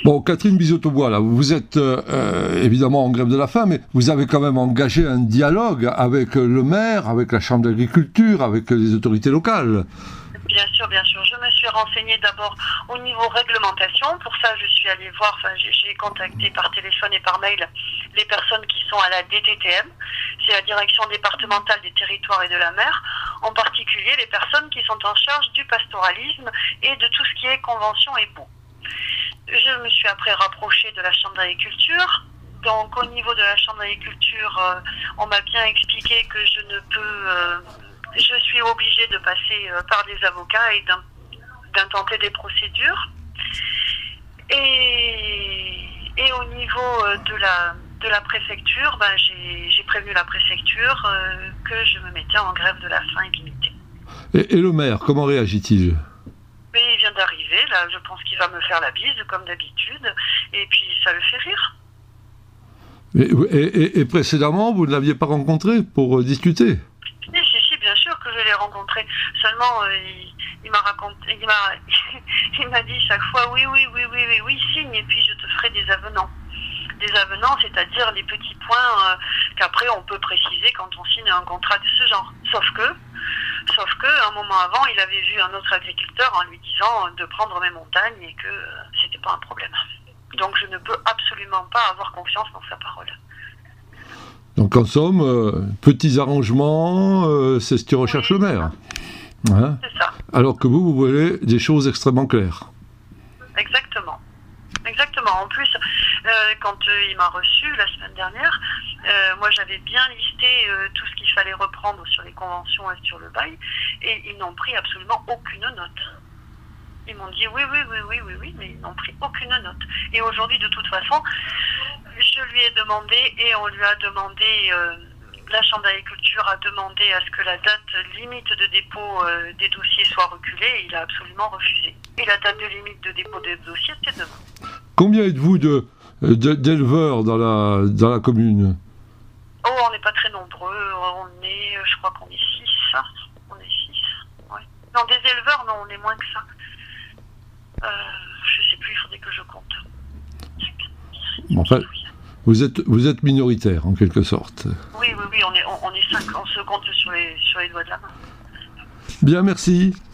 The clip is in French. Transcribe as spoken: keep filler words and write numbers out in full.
Bon, Catherine Bizotto-Bois, là, vous êtes euh, évidemment en grève de la faim, mais vous avez quand même engagé un dialogue avec le maire, avec la Chambre d'agriculture, avec les autorités locales. Bien sûr, bien sûr. Je me suis renseignée d'abord au niveau réglementation. Pour ça, je suis allée voir, enfin, j'ai contacté par téléphone et par mail les personnes qui sont à la D T T M, c'est la Direction départementale des territoires et de la mer, en particulier les personnes qui sont en charge du pastoralisme et de tout ce qui est convention et baux. Je me suis après rapprochée de la Chambre d'agriculture. Donc au niveau de la Chambre d'agriculture, euh, on m'a bien expliqué que je ne peux... Euh, je suis obligée de passer euh, par des avocats et d'intenter des procédures. Et, et au niveau euh, de, la, de la préfecture, ben, j'ai prévenu la préfecture euh, que je me mettais en grève de la faim illimitée. Et, et le maire, comment réagit-il ? Mais il vient d'arriver, là, je pense qu'il va me faire la bise, comme d'habitude, et puis ça le fait rire. Et, et, et précédemment, vous ne l'aviez pas rencontré pour euh, discuter ? Si, si, si, bien sûr que je l'ai rencontré. Seulement, euh, il, il m'a raconté, il m'a, il m'a dit chaque fois, oui, oui, oui, oui, oui, oui, signe, et puis je te ferai des avenants. Des avenants, c'est-à-dire les petits points euh, qu'après on peut préciser quand on signe un contrat de ce genre. Sauf que, sauf que, un moment avant, il avait vu un autre agriculteur en lui disant de prendre mes montagnes et que euh, c'était pas un problème. Donc je ne peux absolument pas avoir confiance dans sa parole. Donc en somme, euh, petits arrangements, euh, c'est ce que recherche oui, le maire. Hein ? C'est ça. Alors que vous, vous voulez des choses extrêmement claires. Exactement. Exactement. En plus, euh, quand euh, il m'a reçu la semaine dernière, euh, moi j'avais bien listé euh, tout ce qu'il fallait reprendre sur les conventions et sur le bail, et ils n'ont pris absolument aucune note. Ils m'ont dit oui, oui, oui, oui, oui, oui, mais ils n'ont pris aucune note. Et aujourd'hui, de toute façon, je lui ai demandé, et on lui a demandé, euh, la Chambre d'agriculture a demandé à ce que la date limite de dépôt euh, des dossiers soit reculée, et il a absolument refusé. Et la date de limite de dépôt des dossiers, c'est demain. Combien êtes-vous de, de, d'éleveurs dans la, dans la commune ? Oh, on n'est pas très nombreux, on est, je crois qu'on est six. On est six, ouais. Non, des éleveurs, non, on est moins que ça. Euh, je sais plus, il faudrait que je compte. Bon, enfin, vous êtes, vous êtes minoritaire, en quelque sorte. Oui, oui, oui, on est, on, on est cinq, on se compte sur les, sur les doigts de la main. Bien, merci.